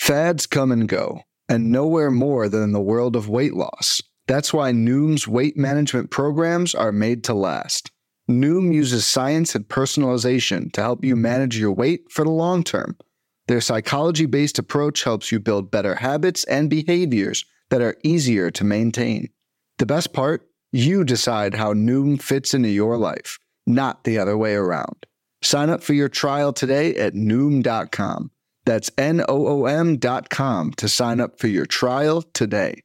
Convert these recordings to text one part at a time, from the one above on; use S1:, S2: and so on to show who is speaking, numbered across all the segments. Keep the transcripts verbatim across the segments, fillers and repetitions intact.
S1: Fads come and go, and nowhere more than in the world of weight loss. That's why Noom's weight management programs are made to last. Noom uses science and personalization to help you manage your weight for the long term. Their psychology-based approach helps you build better habits and behaviors that are easier to maintain. The best part? You decide how Noom fits into your life, not the other way around. Sign up for your trial today at Noom dot com. That's N O O M dot com to sign up for your trial today.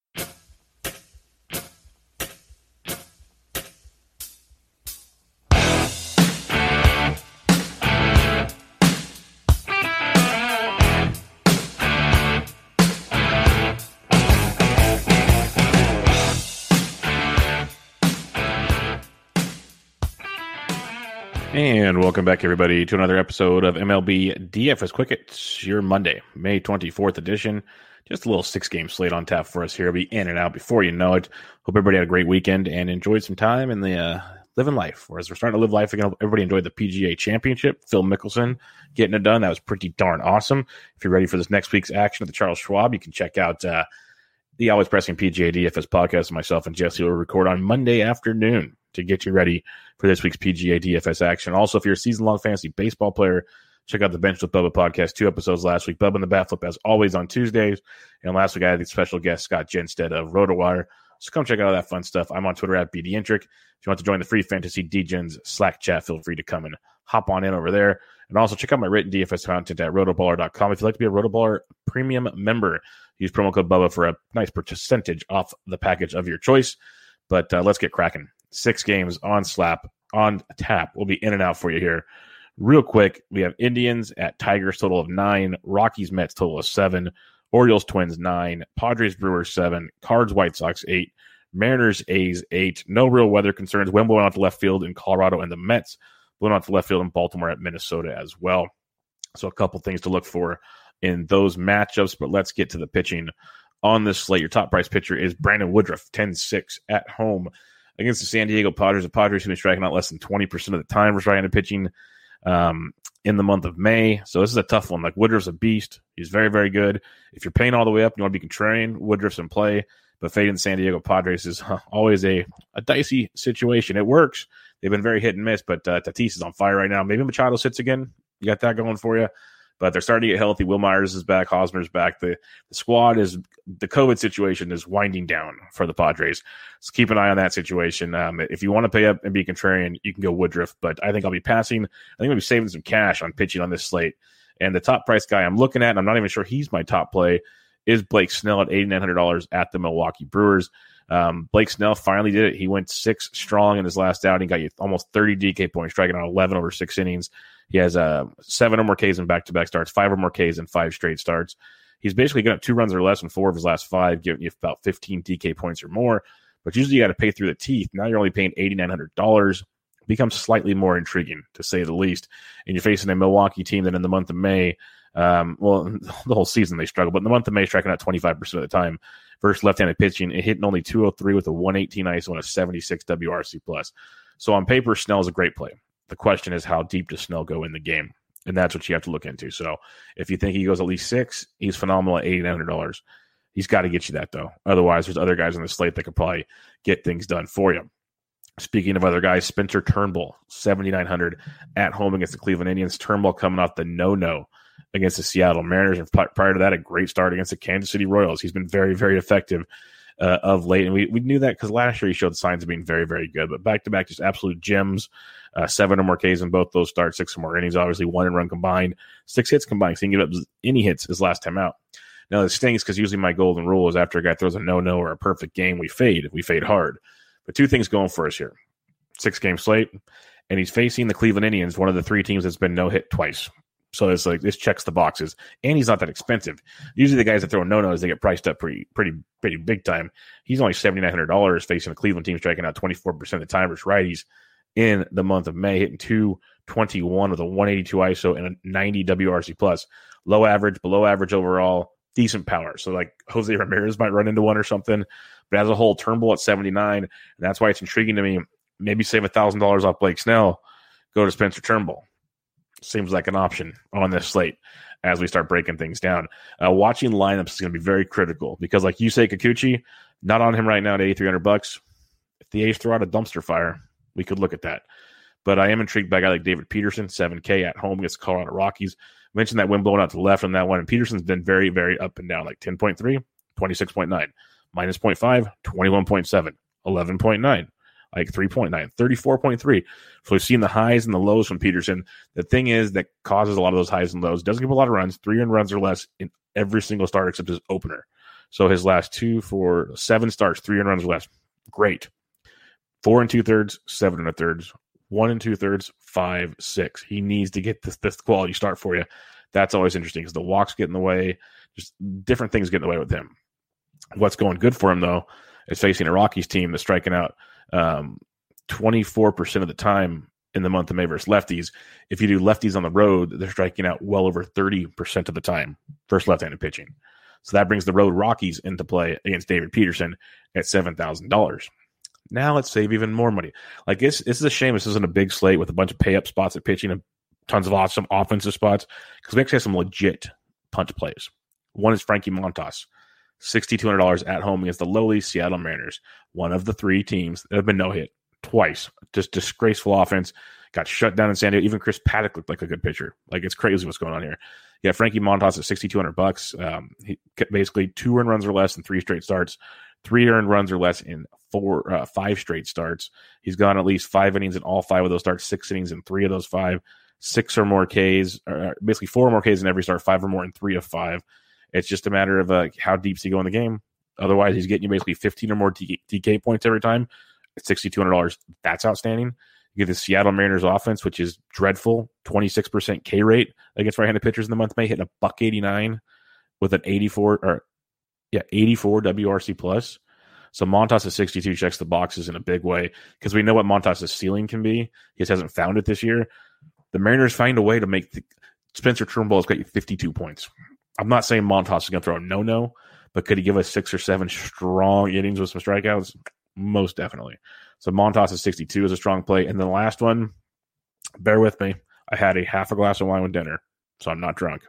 S2: And welcome back, everybody, to another episode of M L B D F S Quick. It's your Monday, May twenty-fourth edition. Just a little six-game slate on tap for us here. We'll be in and out before you know it. Hope everybody had a great weekend and enjoyed some time in the uh, living life. Whereas we're starting to live life again, everybody enjoyed the P G A Championship. Phil Mickelson getting it done. That was pretty darn awesome. If you're ready for this next week's action at the Charles Schwab, you can check out uh, the Always Pressing P G A D F S podcast. Myself and Jesse will record on Monday afternoon to get you ready for this week's P G A D F S action. Also, if you're a season-long fantasy baseball player, check out the Bench with Bubba podcast. Two episodes last week. Bubba and the Bat Flip, as always, on Tuesdays. And last week, I had the special guest, Scott Genstead of RotoWire. So come check out all that fun stuff. I'm on Twitter at B D Intric. If you want to join the free Fantasy D-Gens Slack chat, feel free to come and hop on in over there. And also check out my written D F S content at rotoballer dot com. If you'd like to be a RotoBaller premium member, use promo code Bubba for a nice percentage off the package of your choice. But uh, let's get cracking. Six games on slap, on tap. We'll be in and out for you here. Real quick, we have Indians at Tigers, total of nine. Rockies, Mets, total of seven. Orioles, Twins, nine. Padres, Brewers, seven. Cards, White Sox, eight. Mariners, A's, eight. No real weather concerns. Wind blowing out to left field in Colorado, and the Mets blowing out to left field in Baltimore at Minnesota as well. So a couple things to look for in those matchups, but let's get to the pitching on this slate. Your top price pitcher is Brandon Woodruff, ten six at home against the San Diego Padres. The Padres have been striking out less than twenty percent of the time for striking and pitching um, in the month of May. So this is a tough one. Like, Woodruff's a beast. He's very, very good. If you're paying all the way up, you want to be contrarian, Woodruff's in play. But fading the San Diego Padres is huh, always a, a dicey situation. It works. They've been very hit and miss, but uh, Tatis is on fire right now. Maybe Machado sits again. You got that going for you. But they're starting to get healthy. Will Myers is back. Hosmer's back. The, the squad is – the COVID situation is winding down for the Padres. So keep an eye on that situation. Um, if you want to pay up and be contrarian, you can go Woodruff. But I think I'll be passing. I think I'll be saving some cash on pitching on this slate. And the top price guy I'm looking at, and I'm not even sure he's my top play, is Blake Snell at eighty-nine hundred dollars at the Milwaukee Brewers. Um, Blake Snell finally did it. He went six strong in his last outing. Got you almost thirty D K points, striking out eleven over six innings. He has uh, seven or more Ks in back-to-back starts, five or more Ks in five straight starts. He's basically got two runs or less in four of his last five, giving you about fifteen D K points or more. But usually you got to pay through the teeth. Now you're only paying eighty-nine hundred dollars. Becomes slightly more intriguing, to say the least. And you're facing a Milwaukee team that in the month of May, um, well, the whole season they struggle, but in the month of May, striking out twenty-five percent of the time versus left-handed pitching. It hitting only two oh three with a one eighteen I S O and a seventy-six W R C plus. So on paper, Snell is a great play. The question is, how deep does Snell go in the game? And that's what you have to look into. So if you think he goes at least six, he's phenomenal at eighty-nine hundred dollars. He's got to get you that, though. Otherwise, there's other guys on the slate that could probably get things done for you. Speaking of other guys, Spencer Turnbull, seventy-nine hundred dollars at home against the Cleveland Indians. Turnbull coming off the no-no against the Seattle Mariners. And prior to that, a great start against the Kansas City Royals. He's been very, very effective uh, of late. And we, we knew that because last year he showed signs of being very, very good. But back-to-back, just absolute gems. Uh, seven or more Ks in both those starts, six or more innings, obviously one and run combined, six hits combined. So he didn't give up any hits his last time out. Now, it stings because usually my golden rule is after a guy throws a no-no or a perfect game, we fade. We fade hard. But two things going for us here. Six-game slate, and he's facing the Cleveland Indians, one of the three teams that's been no-hit twice. So it's like, this checks the boxes. And he's not that expensive. Usually the guys that throw no-nos, they get priced up pretty pretty, pretty big time. He's only seventy-nine hundred dollars facing a Cleveland team striking out twenty-four percent of the time versus righties in the month of May, hitting two twenty-one with a one eighty-two I S O and a ninety W R C plus. Low average, below average overall, decent power. So like Jose Ramirez might run into one or something. But as a whole, Turnbull at seventy-nine, and that's why it's intriguing to me. Maybe save one thousand dollars off Blake Snell, go to Spencer Turnbull. Seems like an option on this slate. as we start breaking things down. Uh, watching lineups is going to be very critical because, like you say, Kikuchi, not on him right now at eighty-three hundred bucks. If the A's throw out a dumpster fire, we could look at that. But I am intrigued by a guy like David Peterson, seven K at home against Colorado Rockies. I mentioned that wind blowing out to the left on that one, and Peterson's been very, very up and down, like ten point three, twenty-six point nine, minus zero point five, twenty-one point seven, eleven point nine, like three point nine, thirty-four point three. So we've seen the highs and the lows from Peterson. The thing is that causes a lot of those highs and lows. Doesn't give a lot of runs, three earned runs or less in every single start except his opener. So his last two for seven starts, three earned runs or less. Great. Four and two thirds, seven and a thirds, one and two thirds, five, six. He needs to get this, this quality start for you. That's always interesting because the walks get in the way. Just different things get in the way with him. What's going good for him, though, is facing a Rockies team that's striking out um, twenty-four percent of the time in the month of May versus lefties. If you do lefties on the road, they're striking out well over thirty percent of the time versus left-handed pitching. So that brings the road Rockies into play against David Peterson at seven thousand dollars. Now let's save even more money. Like this, this is a shame this isn't a big slate with a bunch of pay-up spots at pitching and tons of awesome offensive spots because we actually have some legit punch plays. One is Frankie Montas, six thousand two hundred dollars at home against the lowly Seattle Mariners, one of the three teams that have been no-hit twice. Just disgraceful offense. Got shut down in San Diego. Even Chris Paddock looked like a good pitcher. Like, it's crazy what's going on here. Yeah, Frankie Montas at six thousand two hundred bucks. Um, he basically two earned runs or less in three straight starts, three earned runs or less in four, uh, five straight starts. He's gone at least five innings in all five of those starts, six innings in three of those five, six or more Ks, or basically four or more Ks in every start, five or more in three of five. It's just a matter of uh, how deep does he go in the game. Otherwise, he's getting you basically fifteen or more T K points every time at six thousand two hundred dollars. That's outstanding. You get the Seattle Mariners offense, which is dreadful, twenty-six percent K rate against right-handed pitchers in the month of May, hitting a buck eighty-nine with an eighty-four or yeah, eighty-four W R C plus. So Montas at sixty-two checks the boxes in a big way because we know what Montas' ceiling can be. He just hasn't found it this year. The Mariners find a way to make the, Spencer Turnbull has got you fifty-two points. I'm not saying Montas is going to throw a no-no, but could he give us six or seven strong innings with some strikeouts? Most definitely. So Montas at sixty-two is a strong play. And then the last one, bear with me. I had a half a glass of wine with dinner, so I'm not drunk.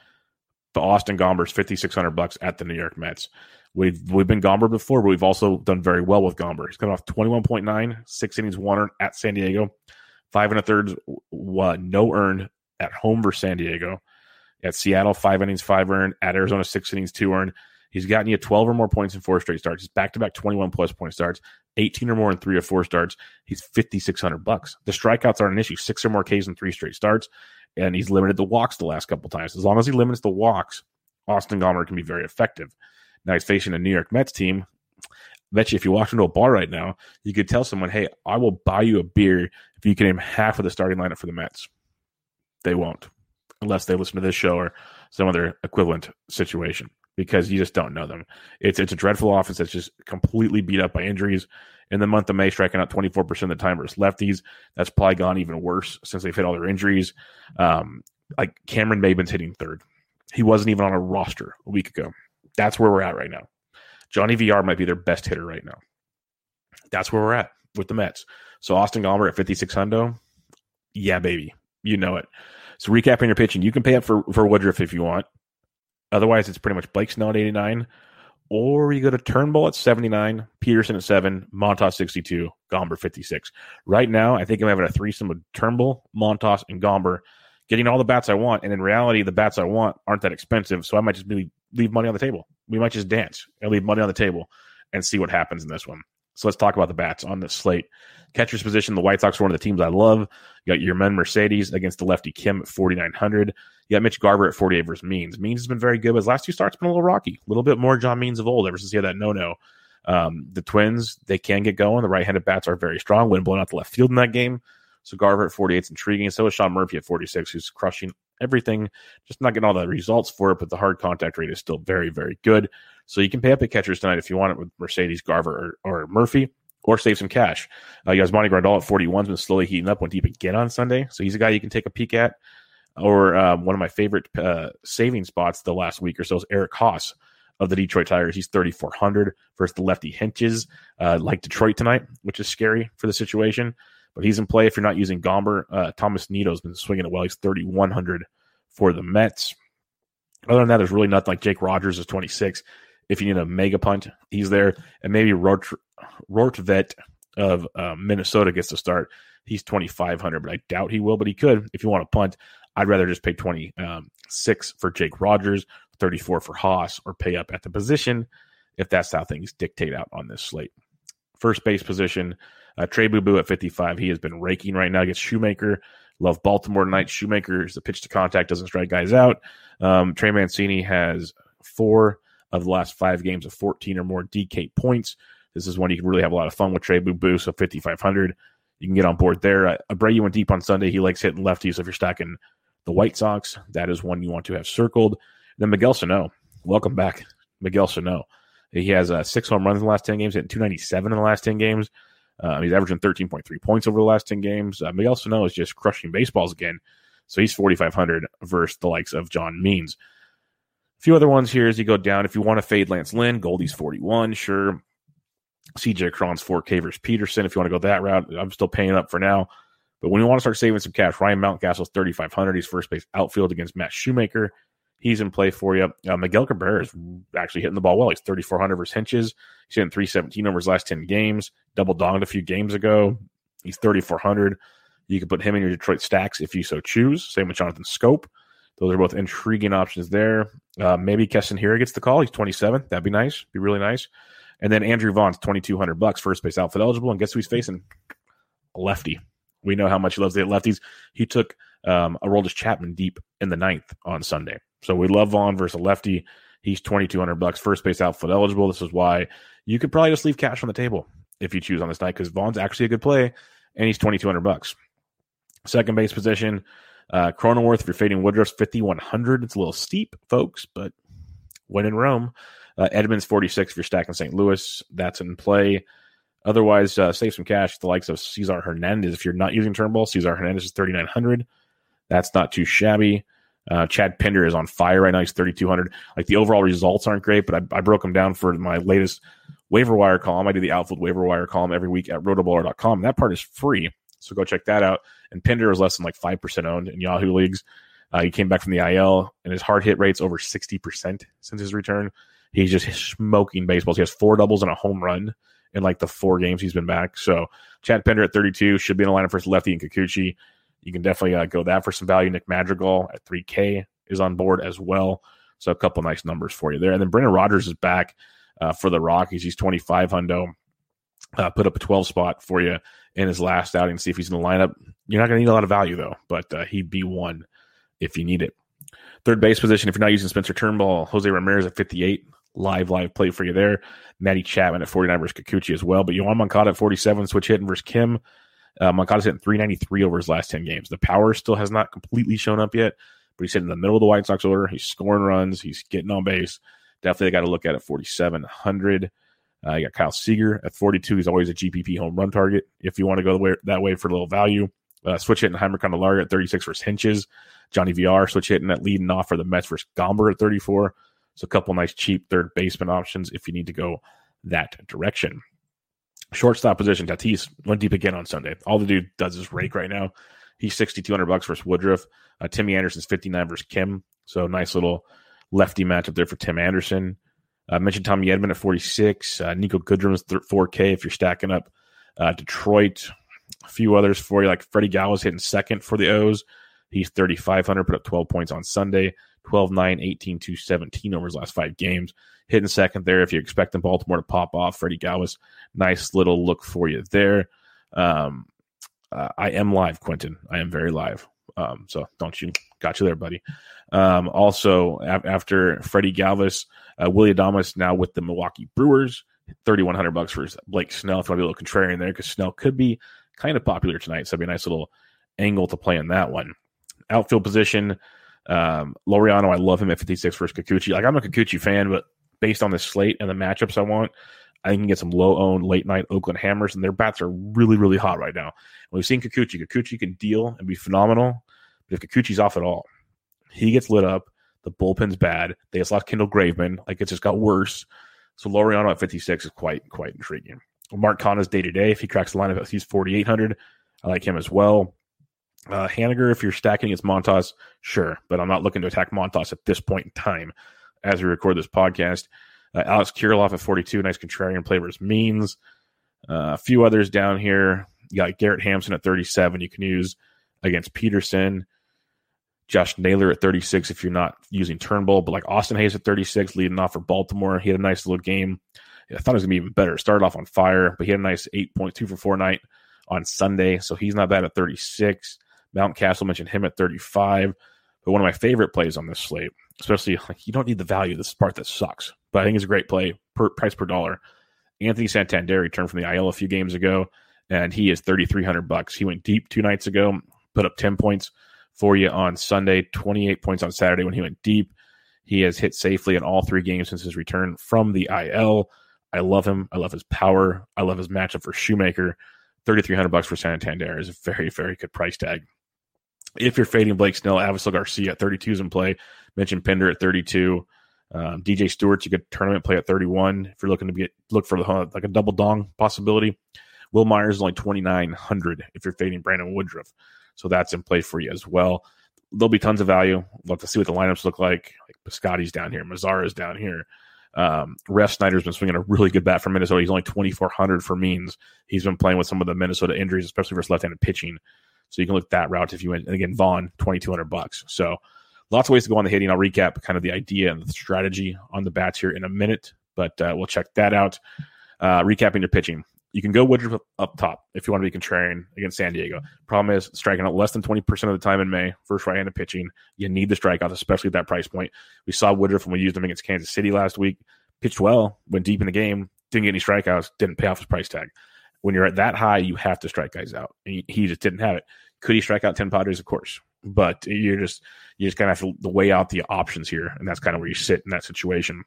S2: But Austin Gomber's fifty-six hundred bucks at the New York Mets. We've we've been Gomber before, but we've also done very well with Gomber. He's coming off twenty-one point nine, six innings, one earned at San Diego, five and a third, uh, no earned at home versus San Diego. At Seattle, five innings, five earned. At Arizona, six innings, two earned. He's gotten you twelve or more points in four straight starts. He's back-to-back twenty-one plus point starts, eighteen or more in three or four starts. He's fifty-six hundred bucks. The strikeouts aren't an issue. Six or more Ks in three straight starts, and he's limited the walks the last couple times. As long as he limits the walks, Austin Gomber can be very effective. Now he's facing a New York Mets team. I bet you if you walked into a bar right now, you could tell someone, hey, I will buy you a beer if you can name half of the starting lineup for the Mets. They won't, unless they listen to this show or some other equivalent situation, because you just don't know them. It's it's a dreadful offense that's just completely beat up by injuries. In the month of May, striking out twenty-four percent of the time versus lefties. That's probably gone even worse since they've hit all their injuries. Um, like Cameron Maybin's hitting third. He wasn't even on a roster a week ago. That's where we're at right now. Johnny V R might be their best hitter right now. That's where we're at with the Mets. So Austin Gomber at fifty-six hundo. Yeah, baby. You know it. So recapping your pitching, you can pay up for, for Woodruff if you want. Otherwise, it's pretty much Blake Snell at eighty-nine. Or you go to Turnbull at seventy-nine, Peterson at seven, Montas sixty-two, Gomber fifty-six. Right now, I think I'm having a threesome with Turnbull, Montas, and Gomber, getting all the bats I want. And in reality, the bats I want aren't that expensive, so I might just really leave money on the table. We might just dance and leave money on the table and see what happens in this one. So let's talk about the bats on this slate. Catcher's position, the White Sox are one of the teams I love. You got Yerman Mercedes against the lefty Kim at forty-nine hundred. You got Mitch Garver at forty-eight versus Means. Means has been very good, but his last two starts been a little rocky. A little bit more John Means of old ever since he had that no-no. Um, the Twins, they can get going. The right-handed bats are very strong. Wind blowing out the left field in that game. So Garver at forty-eight is intriguing. So is Sean Murphy at forty-six, who's crushing everything. Just not getting all the results for it, but the hard contact rate is still very, very good. So you can pay up at catchers tonight if you want it with Mercedes, Garver, or, or Murphy, or save some cash. Uh, you guys, Monty Grandal at forty-one has been slowly heating up. Went deep again on Sunday. So he's a guy you can take a peek at. Or um, one of my favorite uh, saving spots the last week or so is Eric Haas of the Detroit Tigers. He's thirty-four hundred versus the lefty Hinches, uh, like Detroit tonight, which is scary for the situation. But he's in play if you're not using Gomber. Uh, Thomas Nito's been swinging it well. He's thirty-one hundred for the Mets. Other than that, there's really nothing. Like Jake Rogers is twenty-six. If you need a mega punt, he's there. And maybe Rort, Rortvet of uh, Minnesota gets to start. He's twenty-five hundred, but I doubt he will, but he could. If you want to punt, I'd rather just pay twenty-six for Jake Rogers, thirty-four for Haas, or pay up at the position if that's how things dictate out on this slate. First base position, uh, Trey Boo Boo at fifty-five. He has been raking right now against Shoemaker. Love Baltimore tonight. Shoemaker is the pitch to contact, doesn't strike guys out. Um, Trey Mancini has four of the last five games of fourteen or more D K points. This is one you can really have a lot of fun with, Trey Boo Boo, so fifty-five hundred. You can get on board there. Uh, Abreu went deep on Sunday. He likes hitting lefties. So if you're stacking the White Sox, that is one you want to have circled. Then Miguel Sano. Welcome back, Miguel Sano. He has uh, six home runs in the last ten games, hitting two ninety-seven in the last ten games. Uh, he's averaging thirteen point three points over the last ten games. Uh, Miguel Sano is just crushing baseballs again. So he's forty-five hundred versus the likes of John Means. A few other ones here as you go down. If you want to fade Lance Lynn, Goldie's forty-one, sure. C J Cron's four K versus Peterson. If you want to go that route, I'm still paying up for now. But when you want to start saving some cash, Ryan Mountcastle's thirty-five hundred. He's first base outfield against Matt Shoemaker. He's in play for you. Uh, Miguel Cabrera is actually hitting the ball well. He's thirty-four hundred versus Hinches. He's hitting three seventeen over his last ten games. Double donged a few games ago. He's thirty-four hundred. You can put him in your Detroit stacks if you so choose. Same with Jonathan Scope. Those are both intriguing options there. Uh, maybe Keston Hiura gets the call. He's twenty-seven. That'd be nice. Be really nice. And then Andrew Vaughn's twenty-two hundred bucks, first base outfield eligible. And guess who he's facing? A lefty. We know how much he loves to hit lefties. He took um, Aroldis Chapman deep in the ninth on Sunday. So we love Vaughn versus a lefty. He's twenty-two hundred bucks, first base outfield eligible. This is why you could probably just leave cash on the table if you choose on this night, because Vaughn's actually a good play, and he's twenty-two hundred bucks. Second base position, uh, Cronenworth, if you're fading Woodruff's fifty-one hundred. It's a little steep, folks, but when in Rome. Uh, Edmonds forty-six if you're stacking Saint Louis. That's in play. Otherwise, uh, save some cash. The likes of Cesar Hernandez. If you're not using Turnbull, Cesar Hernandez is thirty-nine hundred. That's not too shabby. Uh, Chad Pinder is on fire right now. He's thirty-two hundred. Like, the overall results aren't great, but I, I broke them down for my latest waiver wire column. I do the outfield waiver wire column every week at rotoballer dot com. That part is free, so go check that out. And Pinder is less than like five percent owned in Yahoo leagues. Uh, he came back from the I L, and his hard hit rate's over sixty percent since his return. He's just smoking baseballs. He has four doubles and a home run in like the four games he's been back. So Chad Pinder at thirty-two should be in the lineup versus lefty and Kikuchi. You can definitely uh, go that for some value. Nick Madrigal at three K is on board as well. So a couple nice numbers for you there. And then Brendan Rodgers is back uh, for the Rockies. He's twenty-five hundo. Uh, put up a twelve spot for you in his last outing. See if he's in the lineup. You're not going to need a lot of value, though, but uh, he'd be one if you need it. Third base position, if you're not using Spencer Turnbull, Jose Ramirez at fifty-eight. Live, live play for you there. Matty Chapman at forty-nine versus Kikuchi as well. But Yohan Moncada at forty-seven, switch hitting versus Kim. Uh, Moncada's hitting three ninety-three over his last ten games. The power still has not completely shown up yet, but he's hitting in the middle of the White Sox order. He's scoring runs. He's getting on base. Definitely got to look at it. forty-seven hundred. Uh, you got Kyle Seager at forty-two. He's always a G P P home run target if you want to go the way, that way for a little value. Uh, switch hitting Heimer Candelario at thirty-six versus Hinches. Johnny V R switch hitting at leading off for the Mets versus Gomber at thirty-four. So a couple nice cheap third baseman options if you need to go that direction. Shortstop position, Tatis went deep again on Sunday. All the dude does is rake right now. He's sixty-two hundred bucks versus Woodruff. Uh, Timmy Anderson's fifty-nine versus Kim. So nice little lefty matchup there for Tim Anderson. I uh, mentioned Tommy Edman at forty-six. Uh, Nico Goodrum's four K if you're stacking up uh, Detroit. A few others for you, like Freddie Gallo's hitting second for the O's. He's thirty-five hundred, put up twelve points on Sunday. twelve nine, eighteen two, seventeen over his last five games. Hitting second there if you're expecting Baltimore to pop off. Freddie Galvis, nice little look for you there. Um, uh, I am live, Quentin. I am very live. Um, so don't you, got you there, buddy. Um, also, a- after Freddie Galvis, uh, Willie Adames now with the Milwaukee Brewers, thirty-one hundred bucks for Blake Snell. If you want to be a little contrarian there, because Snell could be kind of popular tonight. So that'd be a nice little angle to play in that one. Outfield position, um, Laureano, I love him at fifty-six versus Kikuchi. Like, I'm a Kikuchi fan, but based on the slate and the matchups I want, I can get some low-owned late-night Oakland Hammers, and their bats are really, really hot right now. And we've seen Kikuchi. Kikuchi can deal and be phenomenal, but if Kikuchi's off at all, he gets lit up. The bullpen's bad. They just lost Kendall Graveman. Like, it just got worse. So Laureano at fifty-six is quite, quite intriguing. Mark Conna's day-to-day, if he cracks the lineup, he's forty-eight hundred. I like him as well. Uh, Haniger, if you're stacking against Montas, sure, but I'm not looking to attack Montas at this point in time as we record this podcast. Uh, Alex Kirilloff at forty-two, nice contrarian play versus Means. Uh, a few others down here. You got Garrett Hampson at thirty-seven. You can use against Peterson. Josh Naylor at thirty-six if you're not using Turnbull, but like Austin Hayes at thirty-six, leading off for Baltimore. He had a nice little game. I thought it was going to be even better. Started off on fire, but he had a nice eight point two for four night on Sunday, so he's not bad at thirty-six. Mountcastle, mentioned him at thirty-five. But one of my favorite plays on this slate, especially like you don't need the value. This is the part that sucks, but I think it's a great play, per, price per dollar. Anthony Santander returned from the I L a few games ago, and he is thirty-three hundred bucks. He went deep two nights ago, put up ten points for you on Sunday, twenty-eight points on Saturday when he went deep. He has hit safely in all three games since his return from the I L. I love him. I love his power. I love his matchup for Shoemaker. thirty-three hundred bucks for Santander is a very, very good price tag. If you're fading Blake Snell, Avisel Garcia at thirty-two is in play. Mentioned Pinder at thirty-two. Um, D J Stewart's a good tournament play at thirty-one. If you're looking to get look for the like a double dong possibility, Will Myers is only twenty-nine hundred if you're fading Brandon Woodruff. So that's in play for you as well. There'll be tons of value. We'll have to see what the lineups look like. Like Piscotty's down here. Mazzara's down here. Um, Ref Snyder's been swinging a really good bat for Minnesota. He's only twenty-four hundred for Means. He's been playing with some of the Minnesota injuries, especially versus left-handed pitching. So you can look that route if you went. And again, Vaughn, twenty-two hundred bucks. So lots of ways to go on the hitting. I'll recap kind of the idea and the strategy on the bats here in a minute, but uh, we'll check that out. Uh, recapping your pitching. You can go Woodruff up top if you want to be contrarian against San Diego. Problem is striking out less than twenty percent of the time in May, first right-handed pitching. You need the strikeouts, especially at that price point. We saw Woodruff when we used him against Kansas City last week. Pitched well, went deep in the game, didn't get any strikeouts, didn't pay off his price tag. When you're at that high, you have to strike guys out. And he, he just didn't have it. Could he strike out ten Padres? Of course. But you're just you just kind of have to weigh out the options here, and that's kind of where you sit in that situation.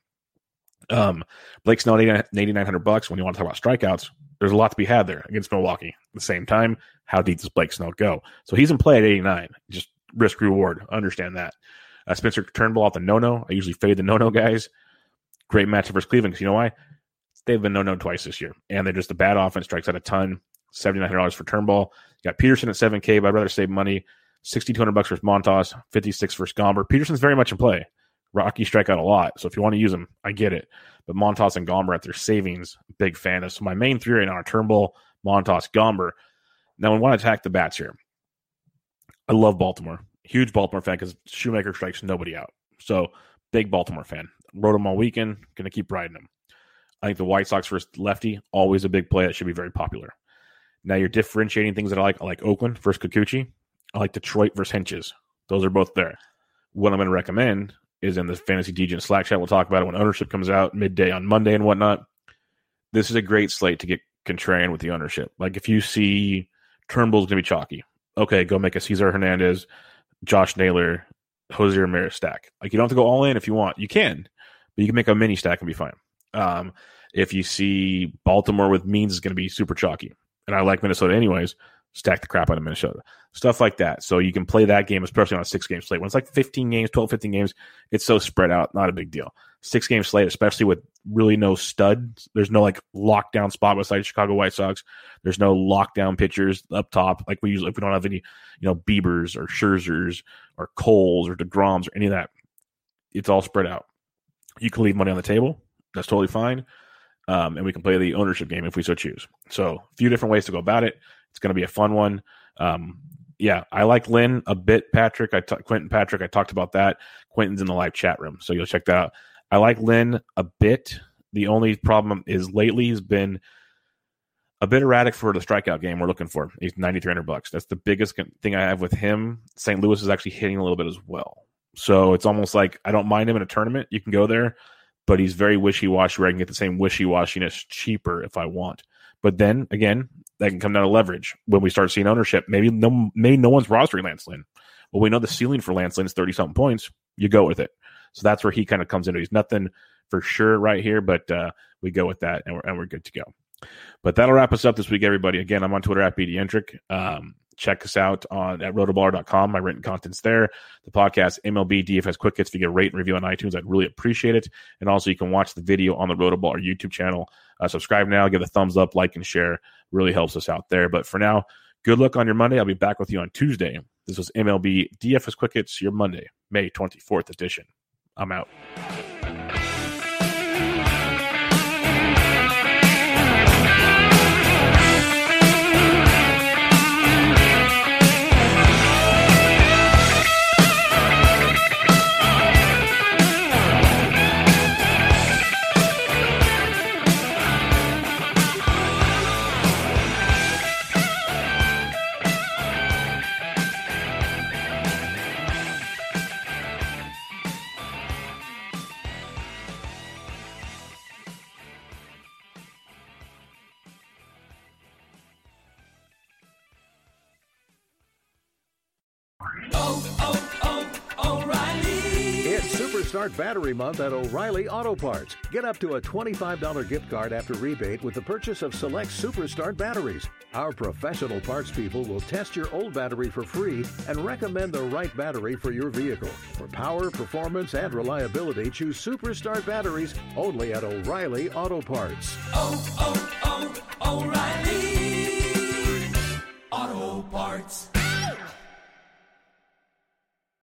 S2: Um, Blake Snell, eighty-nine hundred bucks. When you want to talk about strikeouts, there's a lot to be had there against Milwaukee. At the same time, how deep does Blake Snell go? So he's in play at eighty-nine. Just risk reward. Understand that. Uh, Spencer Turnbull off the no-no. I usually fade the no-no guys. Great matchup versus Cleveland because you know why? They've been no-no twice this year, and they're just a bad offense. Strikes out a ton. seventy-nine hundred dollars for Turnbull. You got Peterson at seven K, but I'd rather save money. sixty-two hundred bucks versus Montas. fifty-six versus Gomber. Peterson's very much in play. Rocky strike out a lot, so if you want to use them, I get it. But Montas and Gomber at their savings, big fan of. So my main three right now are Turnbull, Montas, Gomber. Now we want to attack the bats here. I love Baltimore. Huge Baltimore fan because Shoemaker strikes nobody out. So big Baltimore fan. Rode him all weekend. Going to keep riding him. I think the White Sox versus lefty, always a big play. That should be very popular. Now you're differentiating things that I like. I like Oakland versus Kikuchi. I like Detroit versus Henches. Those are both there. What I'm going to recommend is in the Fantasy D J Slack chat. We'll talk about it when ownership comes out midday on Monday and whatnot. This is a great slate to get contrarian with the ownership. Like if you see Turnbull's going to be chalky, okay, go make a Cesar Hernandez, Josh Naylor, Jose Ramirez stack. Like you don't have to go all in if you want. You can, but you can make a mini stack and be fine. Um, if you see Baltimore with Means is going to be super chalky, and I like Minnesota anyways, stack the crap out of Minnesota. Stuff like that. So you can play that game, especially on a six-game slate. When it's like fifteen games, twelve, fifteen games, it's so spread out, not a big deal. Six-game slate, especially with really no stud. There's no like lockdown spot beside Chicago White Sox. There's no lockdown pitchers up top. Like we usually, if we don't have any, you know, Biebers or Scherzers or Coles or DeGroms or any of that, it's all spread out. You can leave money on the table. That's totally fine. Um, and we can play the ownership game if we so choose. So a few different ways to go about it. It's going to be a fun one. Um, yeah, I like Lynn a bit, Patrick. I t- Quentin Patrick, I talked about that. Quentin's in the live chat room, so you'll check that out. I like Lynn a bit. The only problem is lately he's been a bit erratic for the strikeout game we're looking for. He's ninety-three hundred bucks. That's the biggest thing I have with him. Saint Louis is actually hitting a little bit as well. So it's almost like I don't mind him in a tournament. You can go there, but he's very wishy-washy where I can get the same wishy-washiness cheaper if I want. But then, again, that can come down to leverage when we start seeing ownership. Maybe no, maybe no one's rostering Lance Lynn. Well, we know the ceiling for Lance Lynn is thirty-something points. You go with it. So that's where he kind of comes into. He's nothing for sure right here, but uh, we go with that, and we're, and we're good to go. But that'll wrap us up this week, everybody. Again, I'm on Twitter at B D Entric. Um, check us out on at rotoballer dot com. My written content's there. The podcast, M L B D F S Quick Hits. If you get a rate and review on iTunes, I'd really appreciate it. And also, you can watch the video on the Rotoballer YouTube channel. Uh, subscribe now, give a thumbs up, like, and share. Really helps us out there. But for now, Good luck on your Monday. I'll be back with you on Tuesday. This was M L B D F S Quick Hits, your Monday, May twenty-fourth edition. I'm out.
S3: Start Battery Month at O'Reilly Auto Parts. Get up to a twenty-five dollars gift card after rebate with the purchase of select Superstart batteries. Our professional parts people will test your old battery for free and recommend the right battery for your vehicle. For power, performance, and reliability, choose Superstart batteries only at O'Reilly Auto Parts.
S4: Oh, oh, oh, O'Reilly Auto Parts.